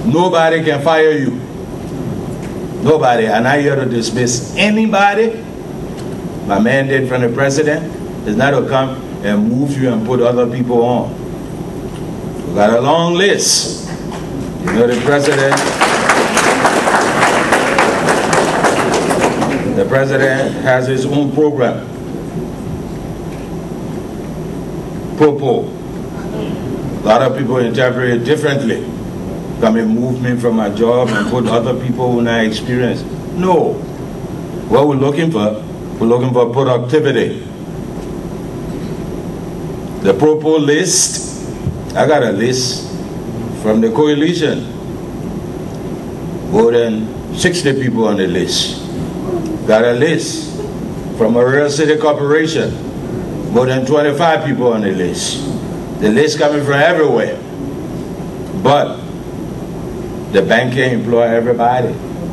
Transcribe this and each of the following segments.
Nobody can fire you. Nobody. I'm not here to dismiss anybody. My mandate from the president is not to come and move you and put other people on. We got a long list. You know, the president has his own program. Popo. A lot of people interpret it differently. Come and move me from my job and put other people who not experienced. No. What we're looking for productivity. The Popo list, I got a list from the coalition. More than 60 people on the list. Got a list from a real city corporation. More than 25 people on the list. The list coming from everywhere. But the bank can't employ everybody.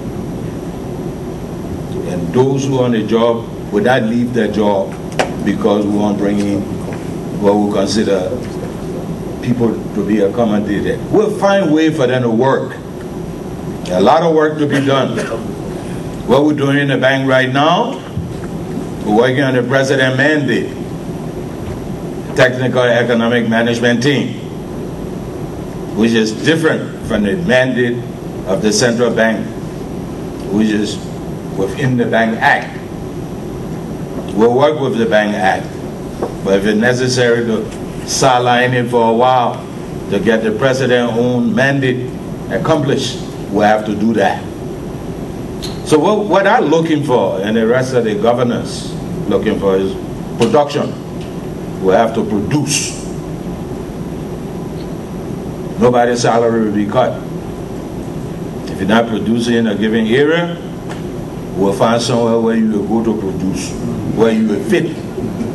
And those who are on the job would not leave their job because we won't bring in what we consider people to be accommodated. We'll find a way for them to work. A lot of work to be done. What we're doing in the bank right now, we're working on the president mandate, the technical economic management team, which is different from the mandate of the central bank, which is within the Bank Act. We'll work with the Bank Act, but if it's necessary to sideline it for a while to get the president's own mandate accomplished, we'll have to do that. So what I'm looking for, and the rest of the governors looking for, is production. We'll have to produce. Nobody's salary will be cut. If you're not producing in a given area, we'll find somewhere where you will go to produce, where you will fit